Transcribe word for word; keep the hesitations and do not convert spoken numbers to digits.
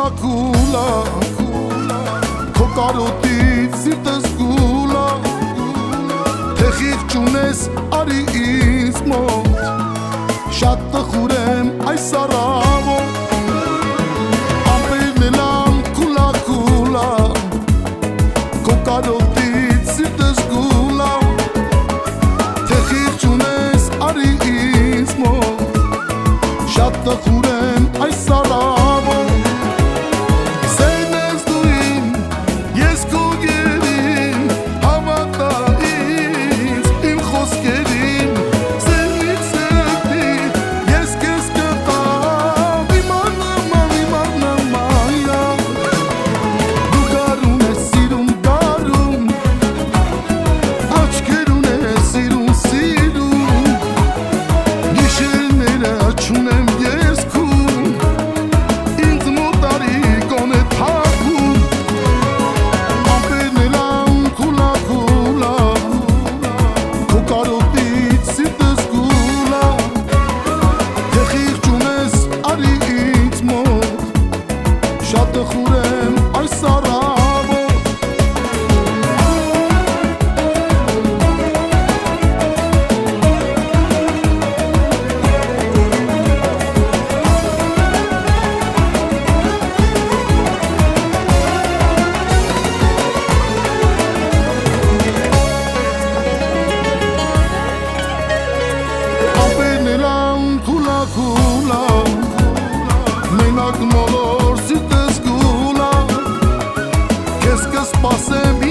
կուլա Քո կարոտից սիրտս գուլա Թե խիղճ ունես արի ինձ մոտ Շատ տխուր եմ այս առավոտ Ամպերն էլ ամ կուլա կուլա Քո կարոտից սիրտս գուլա Թե խիղճ ունես արի ինձ մոտ Շատ տխուր եմ այս առավոտ Սերն ես դու իմ, ես քո գերին Հավատա ինձ, իմ խոսքերին Սերնից սերնի, ես կեզ կտամ Իմաննաման, իմաննաման Դու կարուն ես սիրում, կարում Աչքեր ունես սիրում, սիրում Գիշերները չունեմ ես քուն Ինձ մոտ արի կոնե թակում Ամպերն էլ ամ կուլա կուլա Քո կարոտից սիրտս գուլա Թե խիղճ ունես արի ինձ մոտ Շատ տխուր եմ այս առավոտ Ամպերն էլ ամ կուլա կուլա Մենակ մոլոր սիրտս գուլա Քեզ կսպասեմ